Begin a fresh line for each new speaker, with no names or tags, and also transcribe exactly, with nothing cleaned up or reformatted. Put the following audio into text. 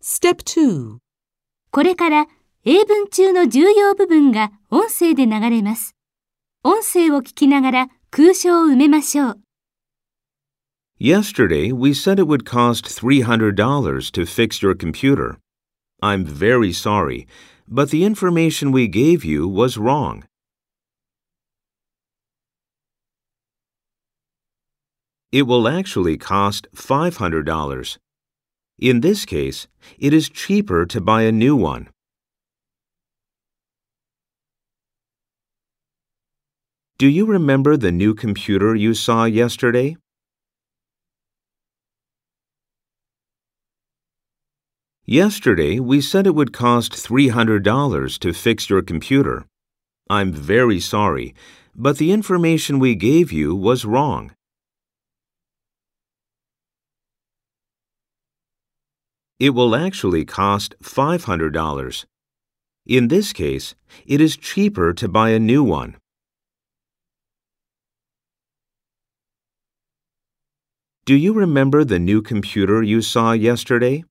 Step two.
これから英文中の重要部分が音声で流れます。音声を聞きながら空所を埋めましょう。
Yesterday, we said it would cost three hundred dollars to fix your computer. I'm very sorry, but the information we gave you was wrong. It will actually cost five hundred dollars. In this case, it is cheaper to buy a new one. Do you remember the new computer you saw yesterday? Yesterday, we said it would cost three hundred dollars to fix your computer. I'm very sorry, but the information we gave you was wrong. It will actually cost five hundred dollars. In this case, it is cheaper to buy a new one. Do you remember the new computer you saw yesterday?